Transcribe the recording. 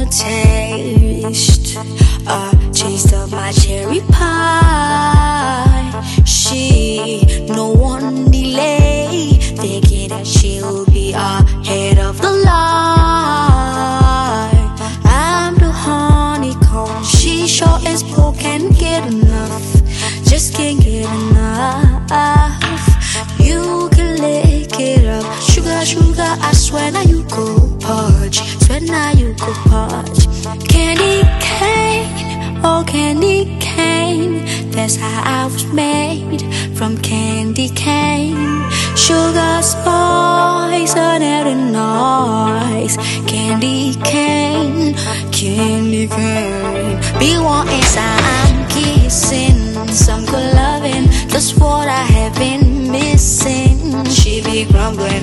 wanna taste a taste of my cherry pie. She, no one delay, thinking that she'll be ahead of the line. I'm the honeycomb, she sure as hell can't get enough, just can't get enough. You can lick it up, sugar, sugar, I swear now you go purge, swear now you go purge. Candy cane, oh candy cane, that's how I was made, from candy cane. Sugar, spice, and every noise. Candy cane, candy cane. Be wanting some kissing, some good loving, that's what I have been missing. She be grumbling